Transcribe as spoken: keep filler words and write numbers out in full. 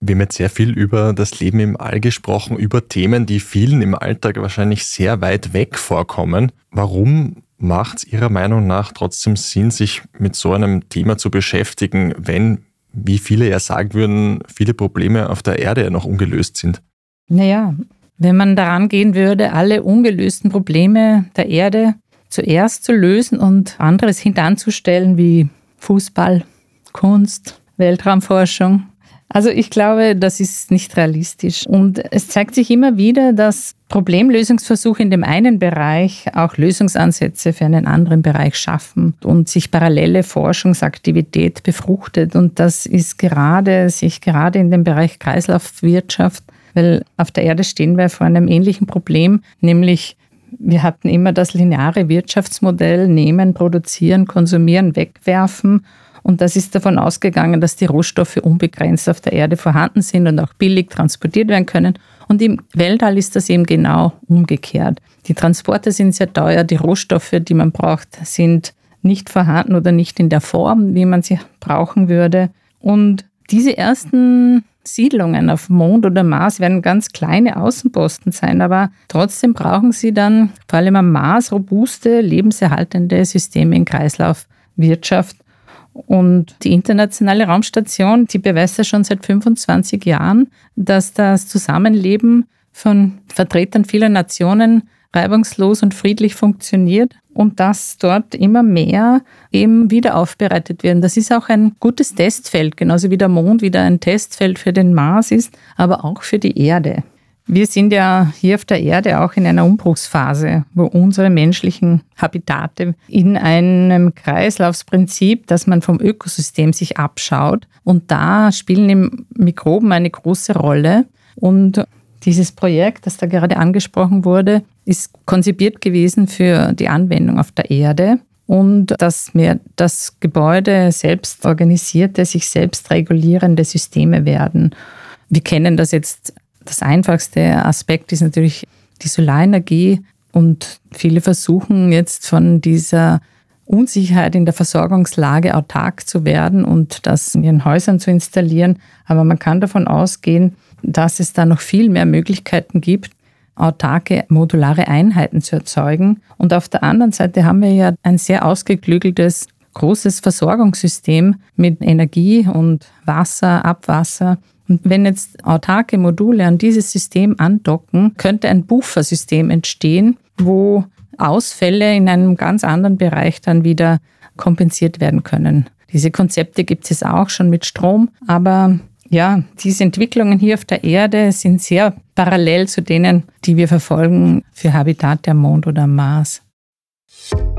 Wir haben jetzt sehr viel über das Leben im All gesprochen, über Themen, die vielen im Alltag wahrscheinlich sehr weit weg vorkommen. Warum macht es Ihrer Meinung nach trotzdem Sinn, sich mit so einem Thema zu beschäftigen, wenn, wie viele ja sagen würden, viele Probleme auf der Erde ja noch ungelöst sind? Naja, wenn man daran gehen würde, alle ungelösten Probleme der Erde zuerst zu lösen und anderes hintanzustellen wie Fußball, Kunst, Weltraumforschung. Also ich glaube, das ist nicht realistisch. Und es zeigt sich immer wieder, dass Problemlösungsversuche in dem einen Bereich auch Lösungsansätze für einen anderen Bereich schaffen und sich parallele Forschungsaktivität befruchtet. Und das ist gerade, sich gerade in dem Bereich Kreislaufwirtschaft, weil auf der Erde stehen wir vor einem ähnlichen Problem, nämlich wir hatten immer das lineare Wirtschaftsmodell, nehmen, produzieren, konsumieren, wegwerfen. Und das ist davon ausgegangen, dass die Rohstoffe unbegrenzt auf der Erde vorhanden sind und auch billig transportiert werden können. Und im Weltall ist das eben genau umgekehrt. Die Transporte sind sehr teuer, die Rohstoffe, die man braucht, sind nicht vorhanden oder nicht in der Form, wie man sie brauchen würde. Und diese ersten Siedlungen auf Mond oder Mars werden ganz kleine Außenposten sein, aber trotzdem brauchen sie dann vor allem am Mars robuste, lebenserhaltende Systeme in Kreislaufwirtschaft. Und die internationale Raumstation, die beweist ja schon seit fünfundzwanzig Jahren, dass das Zusammenleben von Vertretern vieler Nationen reibungslos und friedlich funktioniert und dass dort immer mehr eben wieder aufbereitet werden. Das ist auch ein gutes Testfeld, genauso wie der Mond wieder ein Testfeld für den Mars ist, aber auch für die Erde. Wir sind ja hier auf der Erde auch in einer Umbruchsphase, wo unsere menschlichen Habitate in einem Kreislaufsprinzip, dass man vom Ökosystem sich abschaut. Und da spielen die Mikroben eine große Rolle. Und dieses Projekt, das da gerade angesprochen wurde, ist konzipiert gewesen für die Anwendung auf der Erde. Und dass mehr das Gebäude selbst organisierte, sich selbst regulierende Systeme werden. Wir kennen das jetzt. Das einfachste Aspekt ist natürlich die Solarenergie und viele versuchen jetzt von dieser Unsicherheit in der Versorgungslage autark zu werden und das in ihren Häusern zu installieren. Aber man kann davon ausgehen, dass es da noch viel mehr Möglichkeiten gibt, autarke modulare Einheiten zu erzeugen. Und auf der anderen Seite haben wir ja ein sehr ausgeklügeltes, großes Versorgungssystem mit Energie und Wasser, Abwasser. Und wenn jetzt autarke Module an dieses System andocken, könnte ein Buffersystem entstehen, wo Ausfälle in einem ganz anderen Bereich dann wieder kompensiert werden können. Diese Konzepte gibt es auch schon mit Strom, aber ja, diese Entwicklungen hier auf der Erde sind sehr parallel zu denen, die wir verfolgen für Habitate am Mond oder am Mars.